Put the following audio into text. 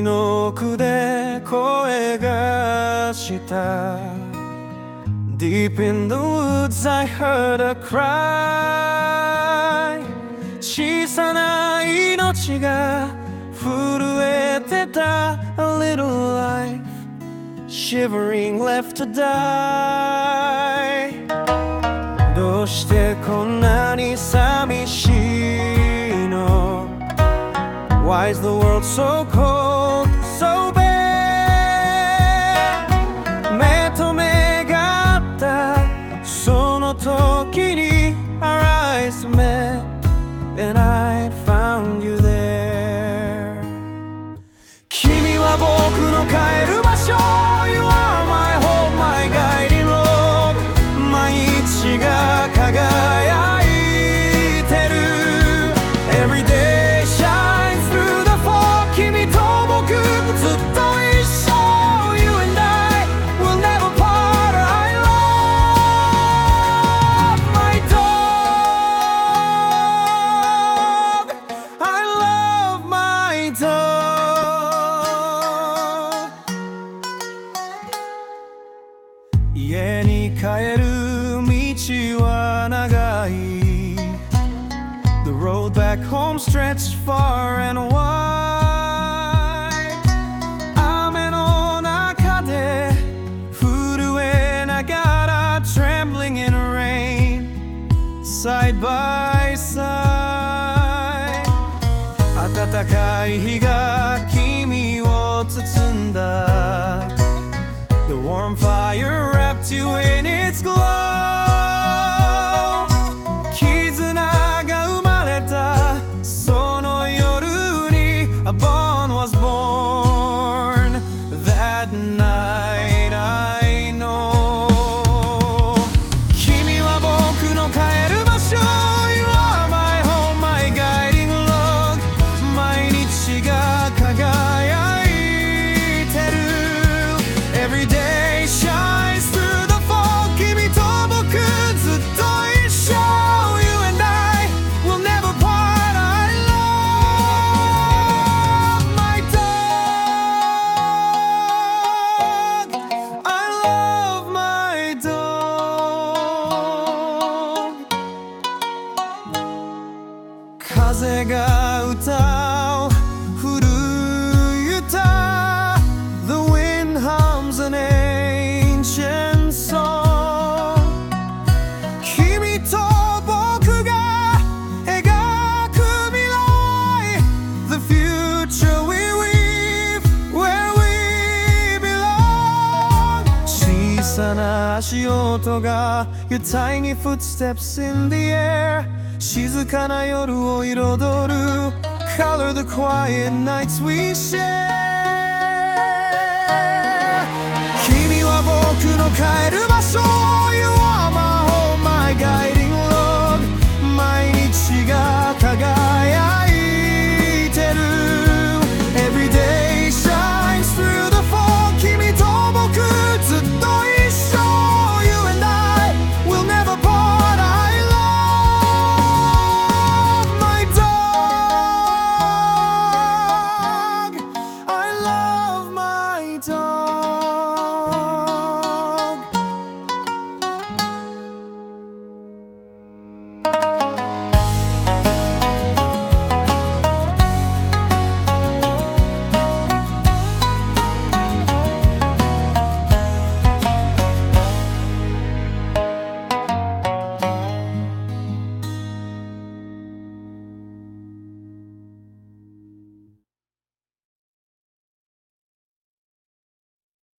の奥で声がした。 Deep in the woods I heard a cry。 小さな命が震えてた。 A little life shivering left to die。 どうしてこんなに寂しいの？ Why is the world so cold, so bad? 目と目が合ったその時に Our eyes met and I found you there。 君は僕の帰る場所。 You are my home, my guiding road。 毎日が輝いてる。 Every day shines through the fog。 君と僕ずっと一緒。 You and I will never part。 I love my dog。 I love my dog。 家に帰る道は長い。 The road back home stretched far and wide。 雨の中で震えながら Trembling in rain side by side。 暖かい日が君を包んだ。 The warm fire wrapped you in its glow。 絆が生まれたその夜に A bond was born that night I know。 君は僕の帰る場所。 You are my home, my guiding log。 毎日が輝いてる。 Every day shines through the fog。 君と僕ずっと一緒。 You and I will never part。 I love my dog。 I love my dog。 風が歌う古い歌。 The wind hums an ancient song。 君と僕が描く未来。 The future we weave where we belong。 小さな足音が Your tiny footsteps in the air。 静かな夜を彩る Color the quiet nights we share。